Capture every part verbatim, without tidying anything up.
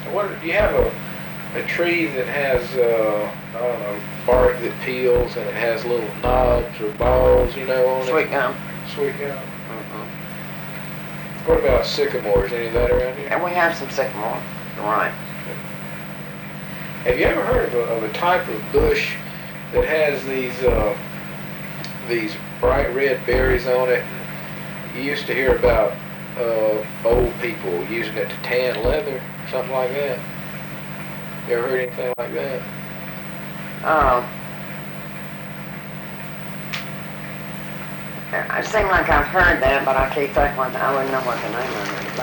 What do you have a a tree that has uh, I don't know, bark that peels and it has little knobs or balls, you know, on Sweet it? gum. Sweet gum. Mm-hmm. What about sycamores? Any of that around here? And we have some sycamore. Right. Have you ever heard of a, of a type of bush that has these uh, these bright red berries on it? You used to hear about uh, old people using it to tan leather, something like that. You ever heard anything like that? Uh, it seems like I've heard that, but I can't think what the, I wouldn't know what the name of it is.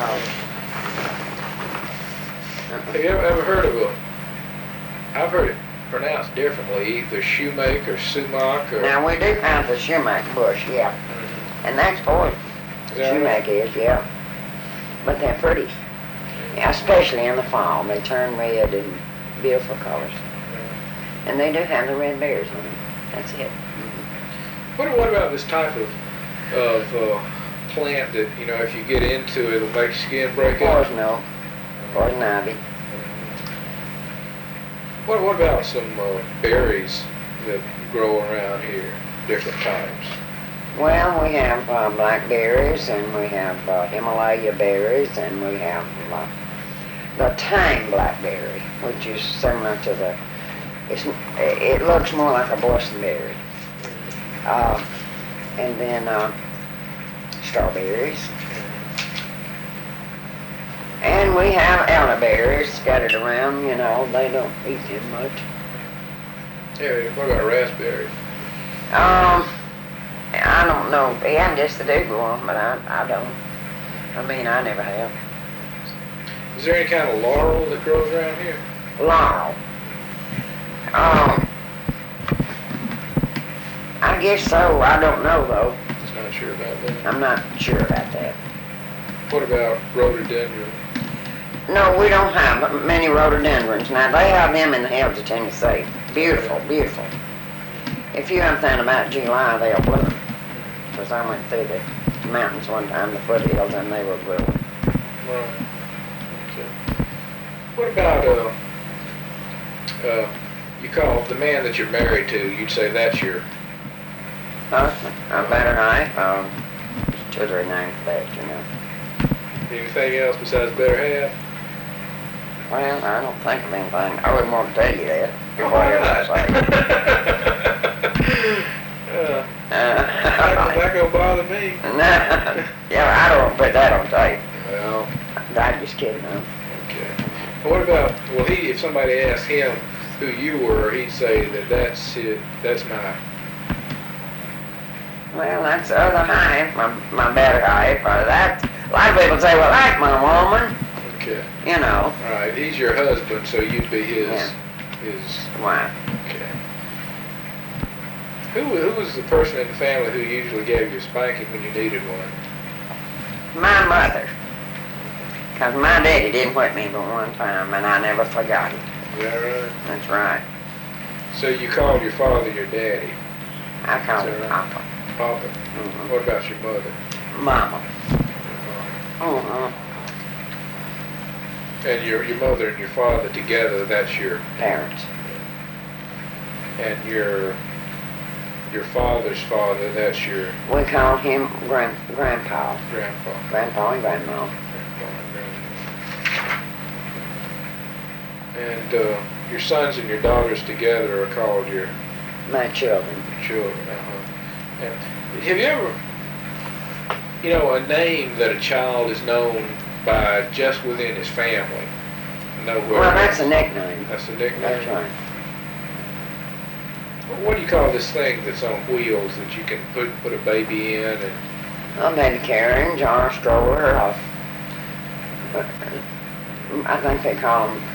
Uh-uh. Have you ever, ever heard of a, I've heard it pronounced differently, either shoemaker or sumac or... Now, we do have the sumac bush, yeah. Mm-hmm. And that's poison. Is that Sumac right? is, yeah. But they're pretty. Yeah, especially in the fall. They turn red and beautiful colors. Yeah. And they do have the red berries on them. That's it. What, what about this type of, of uh, plant that, you know, if you get into it, it'll make your skin break out? Poison oak, poison ivy. What, what about some uh, berries that grow around here, different types? Well, we have uh, blackberries, and we have uh, Himalaya berries, and we have uh, the tang blackberry, which is similar to the, it's, it looks more like a boysenberry. Uh, and then uh, strawberries. And we have elderberries scattered around, you know, they don't eat them much. Yeah, what about raspberries? Um, I don't know, yeah, just the do grow them, but I, I don't. I mean, I never have. Is there any kind of laurel that grows around here? Laurel. Um, I guess so, I don't know though. Just not sure about that. I'm not sure about that. What about rhododendron? No, we don't have many rhododendrons. Now, they have them in the hills of Tennessee. Beautiful, beautiful. If you have anything about July, they'll bloom. Because I went through the mountains one time, the foothills, and they were blooming. Right. Okay. What about, uh, uh, you call the man that you're married to, you'd say that's your... Husband, a better half, um, two or three names for that, you know. Anything else besides better half? Well, I don't think of anything. I wouldn't want to tell you that. Oh, Whatever right. I say. uh, Uh, that, that gonna bother me. No, yeah, I don't want to put that on tape. Well, I'm just kidding, huh? okay. Well, what about, well, he, if somebody asked him who you were, he'd say that that's it, that's my... Well, that's the other half, my, my better half. Or that, a lot of people say, well, that's my woman. Okay. You know. All right, he's your husband, so you'd be his, Yeah. his, Why? okay. Who, who was the person in the family who usually gave you a spanking when you needed one? My mother. Because my daddy didn't whip me but one time, and I never forgot it. Is that right? That's right. So you called your father your daddy, I called Is him that right? Papa. Papa. Mm-hmm. What about your mother? Mama. Your mom? Mm-hmm. And your your mother and your father together, that's your, Parents. and your your father's father, that's your We called him grand, Grandpa. grandpa. Grandpa and Grandma. Grandpa and grandma. And uh, your sons and your daughters together are called your My children. children. Uh-huh. And have you ever, you know, a name that a child is known by just within his family? Nowhere. Well, that's a nickname. That's a nickname. That's right. What do you call this thing that's on wheels that you can put put a baby in and? A baby carrying, jar, stroller, or a, I think they call them